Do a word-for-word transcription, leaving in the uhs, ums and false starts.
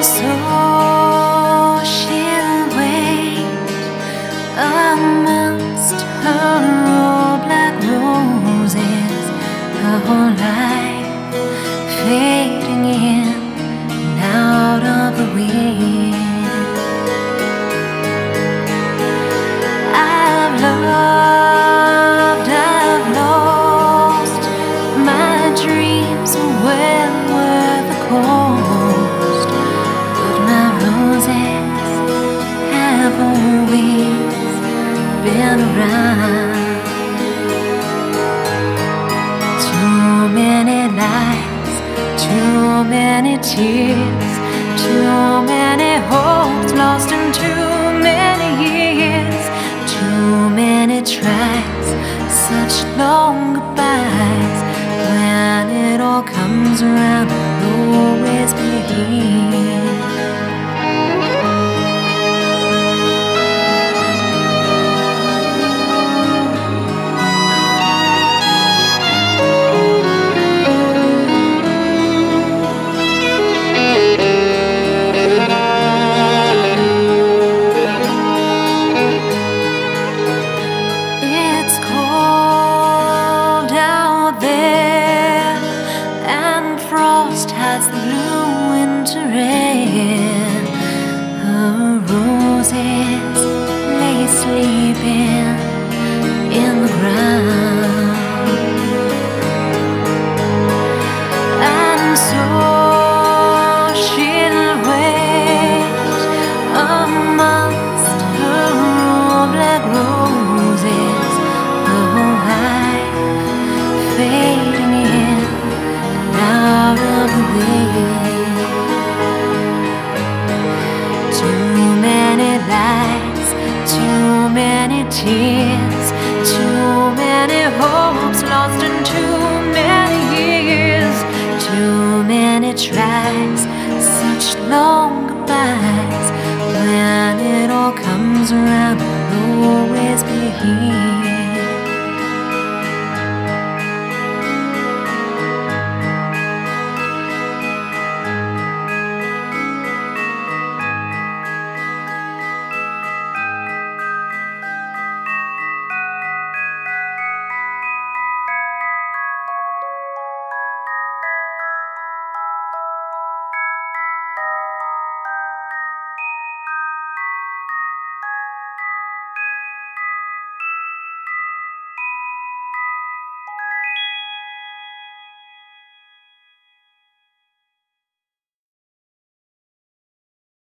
so she'll wait amongst her old black roses, her whole life fading in and out of the wind. I've loved, I've lost, my dreams are well worth the cost, but my roses have always been around. Too many lies, too many tears, too many hopes lost in too many years, too many tries, such long goodbyes. When it all comes around, I'll always be here. Has the blue winter rain. Her roses lay sleeping in the ground, and so she'll wait amongst her old black roses, her whole life fading in out of the wind. Too many lies, too many tears, too many hopes lost in too many years, too many tries, such long goodbyes. When it all comes around, I'll always be here.